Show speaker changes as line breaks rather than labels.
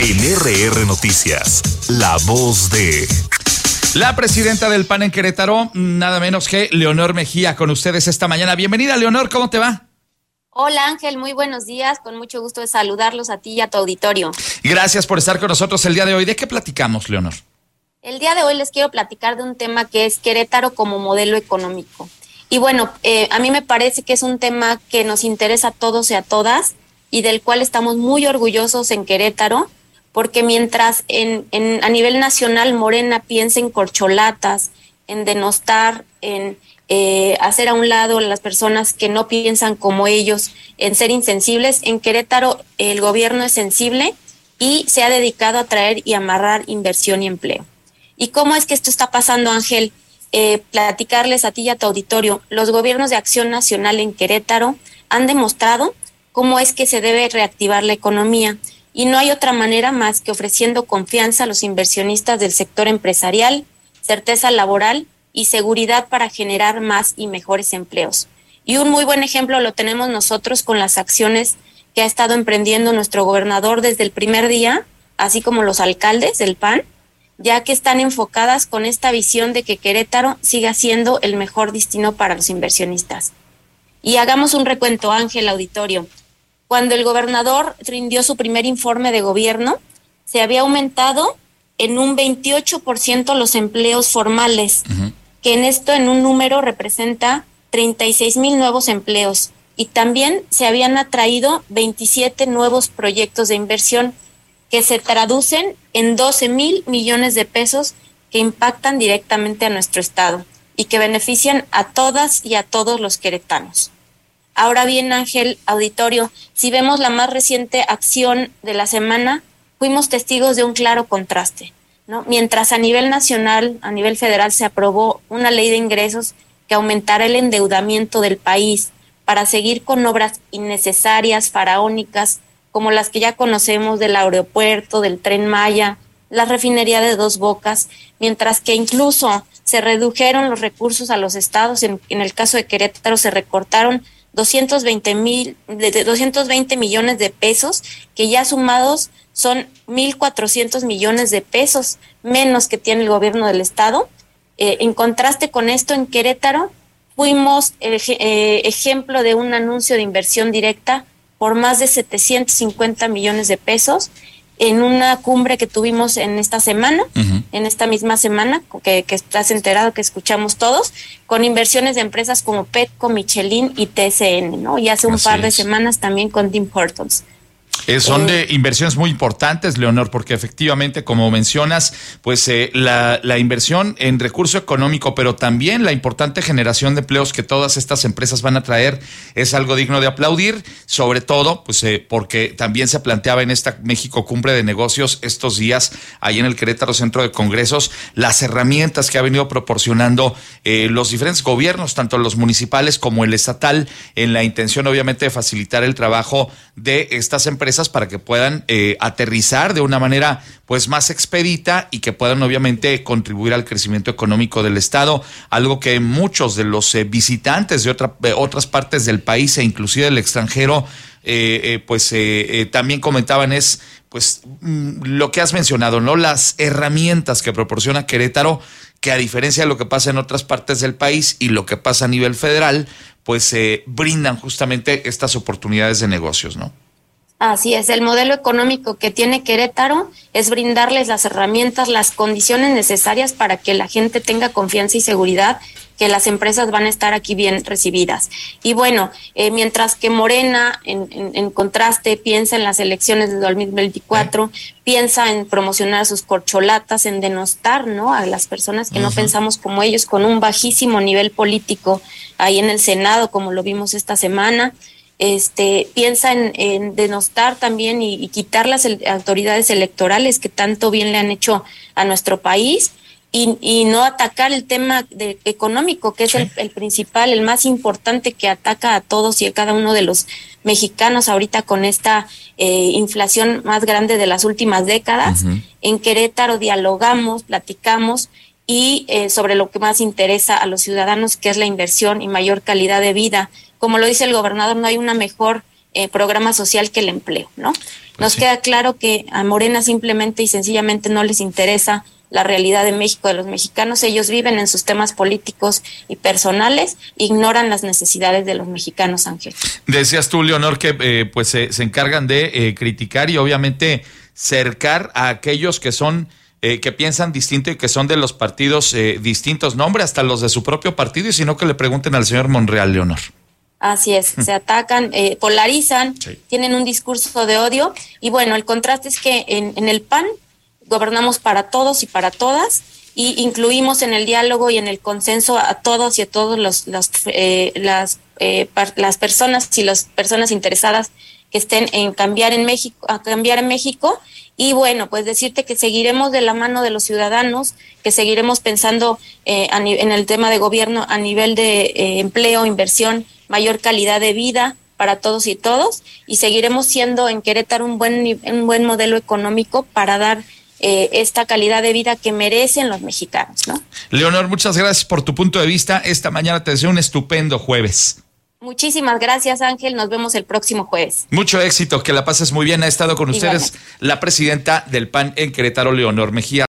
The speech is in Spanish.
En RR Noticias, la voz de...
La presidenta del PAN en Querétaro, nada menos que Leonor Mejía, con ustedes esta mañana. Bienvenida, Leonor, ¿cómo te va?
Hola Ángel, muy buenos días, con mucho gusto de saludarlos a ti y a tu auditorio.
Gracias por estar con nosotros el día de hoy. ¿De qué platicamos, Leonor?
El día de hoy les quiero platicar de un tema que es Querétaro como modelo económico. Y bueno, a mí me parece que es un tema que nos interesa a todos y a todas y del cual estamos muy orgullosos en Querétaro, porque mientras a nivel nacional Morena piensa en corcholatas, en denostar, en hacer a un lado a las personas que no piensan como ellos, en ser insensibles, en Querétaro el gobierno es sensible y se ha dedicado a traer y amarrar inversión y empleo. ¿Y cómo es que esto está pasando, Ángel? Platicarles a ti y a tu auditorio. Los gobiernos de Acción Nacional en Querétaro han demostrado cómo es que se debe reactivar la economía y no hay otra manera más que ofreciendo confianza a los inversionistas del sector empresarial, certeza laboral y seguridad para generar más y mejores empleos. Y un muy buen ejemplo lo tenemos nosotros con las acciones que ha estado emprendiendo nuestro gobernador desde el primer día, así como los alcaldes del PAN, ya que están enfocadas con esta visión de que Querétaro siga siendo el mejor destino para los inversionistas. Y hagamos un recuento, Ángel, auditorio. Cuando el gobernador rindió su primer informe de gobierno, se había aumentado en un 28% los empleos formales, que en un número representa 36,000 nuevos empleos. Y también se habían atraído 27 nuevos proyectos de inversión que se traducen en 12,000 millones de pesos que impactan directamente a nuestro estado y que benefician a todas y a todos los queretanos. Ahora bien, Ángel, auditorio, si vemos la más reciente acción de la semana, fuimos testigos de un claro contraste, ¿no? Mientras a nivel nacional, a nivel federal, se aprobó una ley de ingresos que aumentará el endeudamiento del país para seguir con obras innecesarias, faraónicas, como las que ya conocemos del aeropuerto, del Tren Maya, la refinería de Dos Bocas, mientras que incluso se redujeron los recursos a los estados. En el caso de Querétaro se recortaron 220 millones de pesos, que ya sumados son 1,400 millones de pesos menos que tiene el gobierno del estado. En contraste con esto, en Querétaro fuimos ejemplo de un anuncio de inversión directa por más de 750 millones de pesos en una cumbre que tuvimos en esta semana, en esta misma semana, que estás enterado, que escuchamos todos, con inversiones de empresas como Petco, Michelin y TCN, ¿no? Y hace un par de semanas también con Tim Hortons.
Son de inversiones muy importantes, Leonor, porque efectivamente, como mencionas, pues la inversión en recurso económico, pero también la importante generación de empleos que todas estas empresas van a traer es algo digno de aplaudir, sobre todo pues porque también se planteaba en esta México Cumbre de Negocios estos días, ahí en el Querétaro Centro de Congresos, las herramientas que ha venido proporcionando los diferentes gobiernos, tanto los municipales como el estatal, en la intención obviamente de facilitar el trabajo de estas empresas para que puedan aterrizar de una manera pues más expedita y que puedan obviamente contribuir al crecimiento económico del estado, algo que muchos de los visitantes de otras partes del país e inclusive del extranjero también comentaban es pues lo que has mencionado, ¿no? Las herramientas que proporciona Querétaro, que a diferencia de lo que pasa en otras partes del país y lo que pasa a nivel federal, pues brindan justamente estas oportunidades de negocios, ¿no?
Así es, el modelo económico que tiene Querétaro es brindarles las herramientas, las condiciones necesarias para que la gente tenga confianza y seguridad que las empresas van a estar aquí bien recibidas. Y bueno, mientras que Morena, en contraste, piensa en las elecciones de 2024, piensa en promocionar sus corcholatas, en denostar, ¿no?, a las personas que no pensamos como ellos, con un bajísimo nivel político ahí en el Senado, como lo vimos esta semana. Piensa en denostar también y quitar las autoridades electorales que tanto bien le han hecho a nuestro país y no atacar el tema económico, que es el principal, el más importante, que ataca a todos y a cada uno de los mexicanos ahorita con esta inflación más grande de las últimas décadas. En Querétaro dialogamos, platicamos y sobre lo que más interesa a los ciudadanos, que es la inversión y mayor calidad de vida. Como lo dice el gobernador, no hay una mejor programa social que el empleo, ¿no? Nos queda claro que a Morena simplemente y sencillamente no les interesa la realidad de México, de los mexicanos. Ellos viven en sus temas políticos y personales, ignoran las necesidades de los mexicanos, Ángel.
Decías tú, Leonor, que pues se encargan de criticar y obviamente cercar a aquellos que son que piensan distinto y que son de los partidos distintos. Nombre hasta los de su propio partido, y si no, que le pregunten al señor Monreal, Leonor.
Así es, se atacan, polarizan, sí, tienen un discurso de odio, y bueno, el contraste es que en el PAN gobernamos para todos y para todas, y incluimos en el diálogo y en el consenso a todos y a todos las personas y las personas interesadas que estén en cambiar en México. Y bueno, pues decirte que seguiremos de la mano de los ciudadanos, que seguiremos pensando en el tema de gobierno a nivel de empleo, inversión, mayor calidad de vida para todos y todos, y seguiremos siendo en Querétaro un buen modelo económico para dar esta calidad de vida que merecen los mexicanos, ¿no?
Leonor, muchas gracias por tu punto de vista. Esta mañana te deseo un estupendo jueves.
Muchísimas gracias, Ángel. Nos vemos el próximo jueves.
Mucho éxito, que la pases muy bien. Ha estado con ustedes la presidenta del PAN en Querétaro, Leonor Mejía.